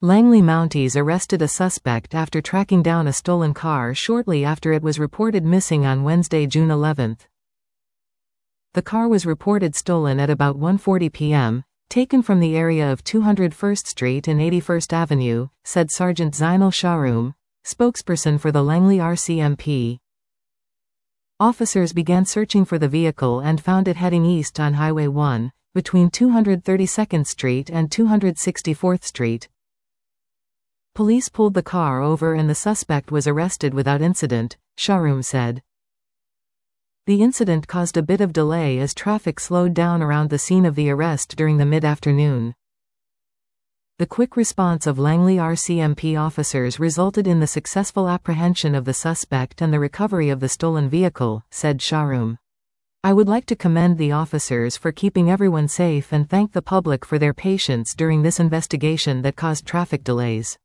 Langley Mounties arrested a suspect after tracking down a stolen car shortly after it was reported missing on Wednesday, June 11. The car was reported stolen at about 1:40 p.m., taken from the area of 201st Street and 81st Avenue, said Sergeant Zainal Shahroom, spokesperson for the Langley RCMP. Officers began searching for the vehicle and found it heading east on Highway 1, between 232nd Street and 264th Street. Police pulled the car over and the suspect was arrested without incident, Shahroom said. The incident caused a bit of delay as traffic slowed down around the scene of the arrest during the mid-afternoon. The quick response of Langley RCMP officers resulted in the successful apprehension of the suspect and the recovery of the stolen vehicle, said Shahroom. I would like to commend the officers for keeping everyone safe and thank the public for their patience during this investigation that caused traffic delays.